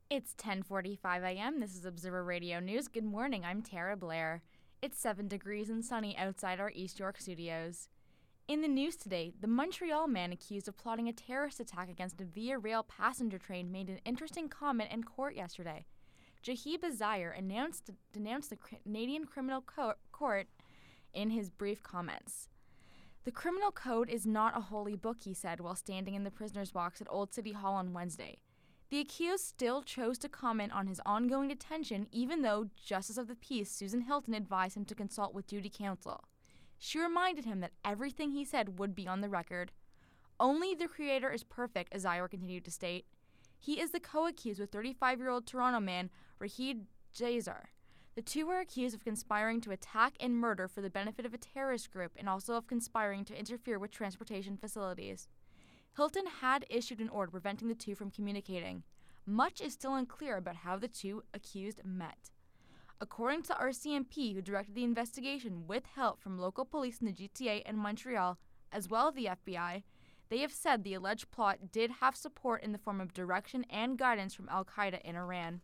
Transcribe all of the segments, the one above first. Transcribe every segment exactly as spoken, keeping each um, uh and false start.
It's ten forty-five a.m. This is Observer Radio News. Good morning, I'm Tara Blair. It's seven degrees and sunny outside our East York studios. In the news today, the Montreal man accused of plotting a terrorist attack against a Via Rail passenger train made an interesting comment in court yesterday. Jahib Azire announced, denounced the Canadian Criminal Co- Court in his brief comments. The criminal code is not a holy book, he said while standing in the prisoner's box at Old City Hall on Wednesday. The accused still chose to comment on his ongoing detention, even though Justice of the Peace Susan Hilton advised him to consult with duty counsel. She reminded him that everything he said would be on the record. Only the creator is perfect, Azire continued to state. He is the co-accused with thirty-five-year-old Toronto man Rahid Jazar. The two were accused of conspiring to attack and murder for the benefit of a terrorist group and also of conspiring to interfere with transportation facilities. Hilton had issued an order preventing the two from communicating. Much is still unclear about how the two accused met. According to R C M P, who directed the investigation with help from local police in the G T A and Montreal, as well as the F B I, they have said the alleged plot did have support in the form of direction and guidance from Al-Qaeda in Iran.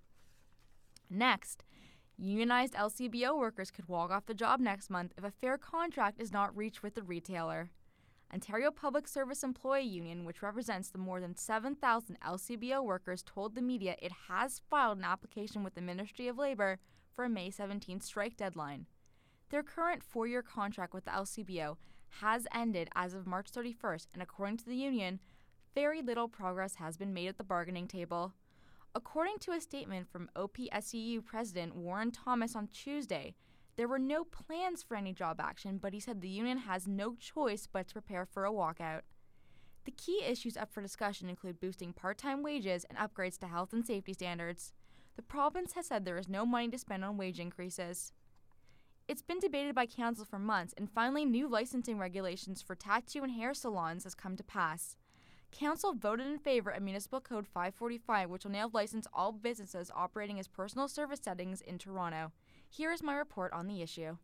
Next, unionized L C B O workers could walk off the job next month if a fair contract is not reached with the retailer. Ontario Public Service Employee Union, which represents the more than seven thousand L C B O workers, told the media it has filed an application with the Ministry of Labour for a May seventeenth strike deadline. Their current four-year contract with the L C B O has ended as of March thirty-first, and according to the union, very little progress has been made at the bargaining table. According to a statement from O P S E U President Warren Thomas on Tuesday, there were no plans for any job action, but he said the union has no choice but to prepare for a walkout. The key issues up for discussion include boosting part-time wages and upgrades to health and safety standards. The province has said there is no money to spend on wage increases. It's been debated by council for months, and finally new licensing regulations for tattoo and hair salons has come to pass. Council voted in favor of Municipal Code five forty-five, which will now license all businesses operating as personal service settings in Toronto. Here is my report on the issue.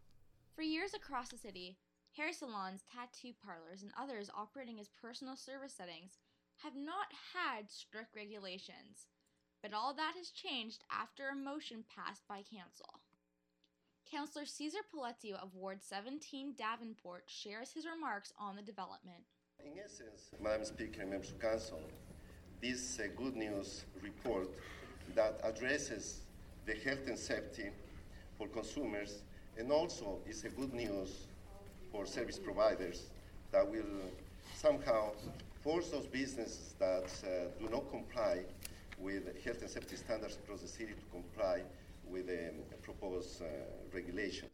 For years across the city, hair salons, tattoo parlors, and others operating as personal service settings have not had strict regulations. But all that has changed after a motion passed by Council. Councillor Cesar Paletti of Ward seventeen Davenport shares his remarks on the development. In essence, Madam Speaker and members of Council, this is a good news report that addresses the health and safety for consumers, and also is a good news for service providers that will somehow force those businesses that uh, do not comply with health and safety standards across the city to comply with the proposed uh, regulations.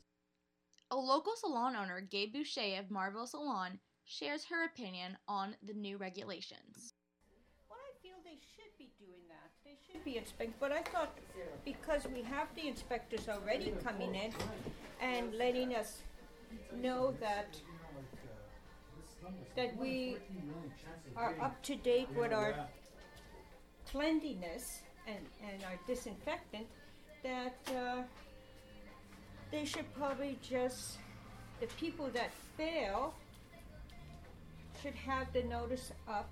A local salon owner, Gabe Boucher of Marvel Salon, shares her opinion on the new regulations. Well, I feel they should be doing that. They should be inspecting, but I thought because we have the inspectors already coming in and letting us know that that we are up to date with our cleanliness and, and our disinfectant, that uh, they should probably just, the people that fail should have the notice up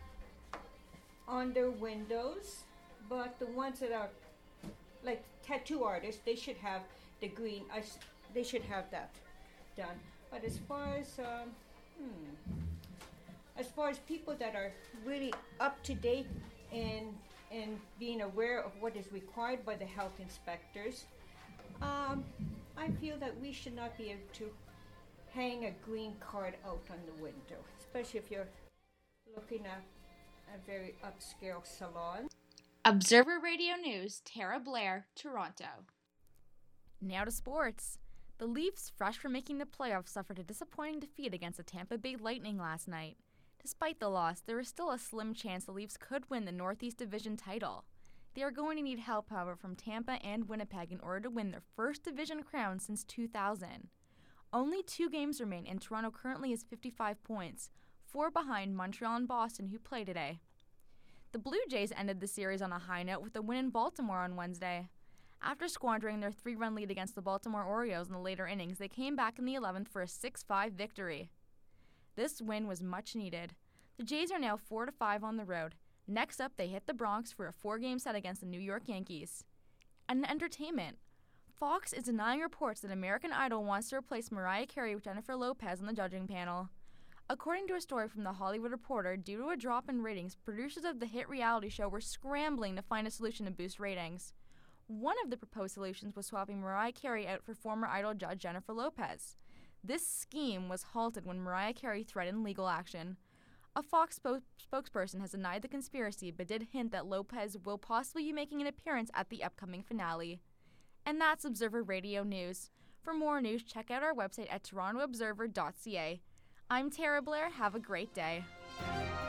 on their windows, but the ones that are like tattoo artists, they should have the green, I, they should have that done. But as far as, um, hmm, as far as people that are really up to date and and being aware of what is required by the health inspectors, um, I feel that we should not be able to hang a green card out on the window, especially if you're looking at a very upscale salon. Observer Radio News, Tara Blair, Toronto. Now to sports. The Leafs, fresh from making the playoffs, suffered a disappointing defeat against the Tampa Bay Lightning last night. Despite the loss, there is still a slim chance the Leafs could win the Northeast Division title. They are going to need help, however, from Tampa and Winnipeg in order to win their first division crown since two thousand. Only two games remain, and Toronto currently has fifty-five points, four behind Montreal and Boston, who play today. The Blue Jays ended the series on a high note with a win in Baltimore on Wednesday. After squandering their three-run lead against the Baltimore Orioles in the later innings, they came back in the eleventh for a six five victory. This win was much needed. The Jays are now four to five on the road. Next up, they hit the Bronx for a four-game set against the New York Yankees. And in entertainment, Fox is denying reports that American Idol wants to replace Mariah Carey with Jennifer Lopez on the judging panel. According to a story from The Hollywood Reporter, due to a drop in ratings, producers of the hit reality show were scrambling to find a solution to boost ratings. One of the proposed solutions was swapping Mariah Carey out for former Idol judge Jennifer Lopez. This scheme was halted when Mariah Carey threatened legal action. A Fox spo- spokesperson has denied the conspiracy but did hint that Lopez will possibly be making an appearance at the upcoming finale. And that's Observer Radio News. For more news, check out our website at toronto observer dot c a. I'm Tara Blair. Have a great day.